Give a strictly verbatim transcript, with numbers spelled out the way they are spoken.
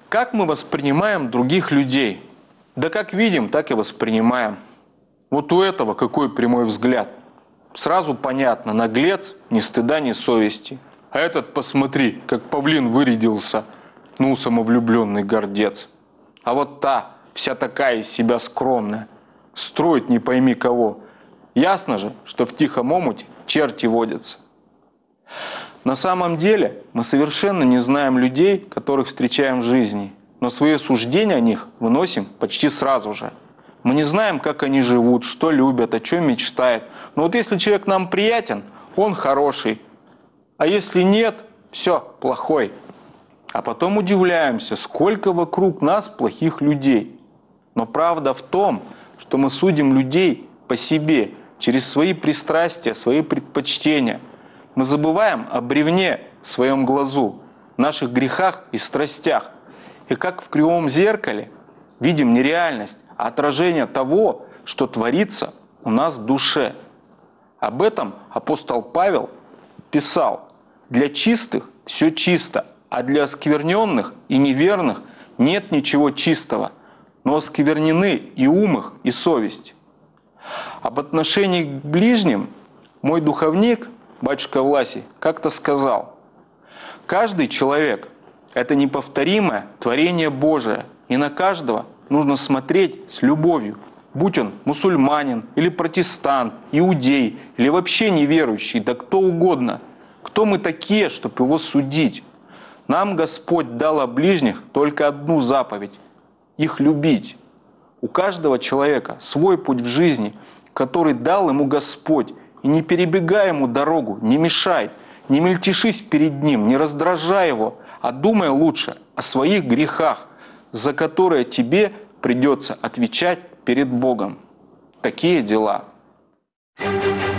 Как мы воспринимаем других людей? Да как видим, так и воспринимаем. Вот у этого какой прямой взгляд. Сразу понятно, наглец, ни стыда, ни совести. А этот, посмотри, как павлин вырядился. Ну, самовлюбленный гордец. А вот та, вся такая из себя скромная, строит не пойми кого. Ясно же, что в тихом омуте черти водятся. На самом деле мы совершенно не знаем людей, которых встречаем в жизни, но свои суждения о них выносим почти сразу же. Мы не знаем, как они живут, что любят, о чем мечтают. Но вот если человек нам приятен, он хороший. А если нет, все, плохой. А потом удивляемся, сколько вокруг нас плохих людей. Но правда в том, что мы судим людей по себе, через свои пристрастия, свои предпочтения. Мы забываем о бревне в своем глазу, наших грехах и страстях. И как в кривом зеркале видим не реальность, а отражение того, что творится у нас в душе. Об этом апостол Павел писал: «Для чистых все чисто, а для оскверненных и неверных нет ничего чистого, но осквернены и ум их, и совесть». Об отношении к ближним мой духовник, батюшка Власий, как-то сказал: «Каждый человек – это неповторимое творение Божие, и на каждого нужно смотреть с любовью, будь он мусульманин или протестант, иудей или вообще неверующий, да кто угодно. Кто мы такие, чтобы его судить? Нам Господь дал о ближних только одну заповедь – их любить». У каждого человека свой путь в жизни, который дал ему Господь, и не перебегай ему дорогу, не мешай, не мельтешись перед ним, не раздражай его, а думай лучше о своих грехах, за которые тебе придется отвечать перед Богом. Такие дела. Thank you.